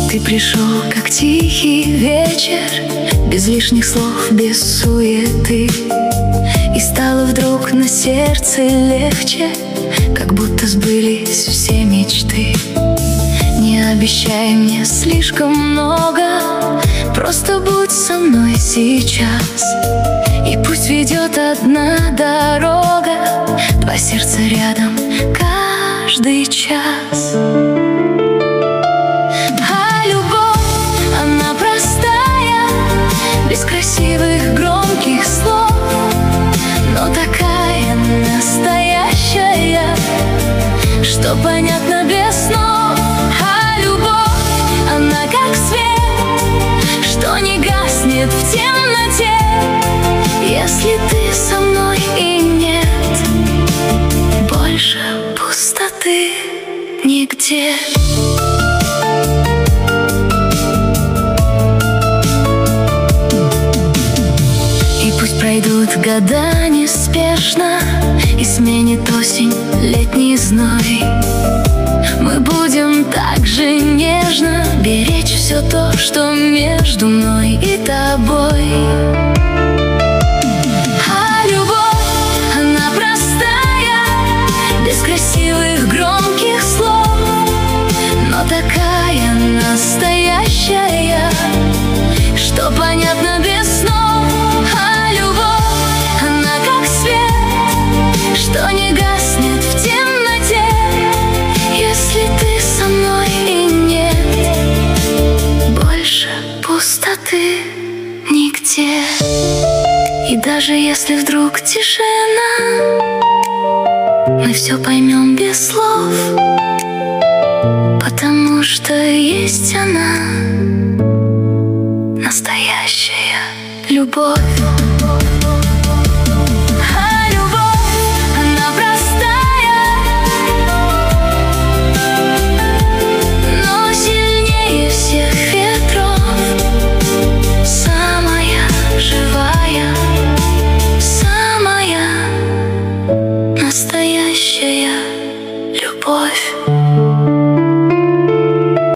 Ты пришел, как тихий вечер, без лишних слов, без суеты. И стало вдруг на сердце легче, как будто сбылись все мечты. Не обещай мне слишком много, просто будь со мной сейчас. И пусть ведет одна дорога, два сердца рядом каждый час. А любовь, она простая, без красивых громких слов, но такая настоящая, что понятно без слов. А любовь, она как свет, что не гаснет в темноте, если ты со мной и нет больше пустоты нигде. И пусть пройдут года неспешно, и сменит осень летний зной, мы будем так же нежно беречь все то, что между мной и тобой. А любовь, она простая, без красивых громких слов, но такая настоящая, что понятно без слов. А любовь, она как свет, что не гаснет в темноте, если ты со мной и нет больше пустоты нигде. И даже если вдруг тишина, мы все поймем без слов, потому что есть она, настоящая любовь.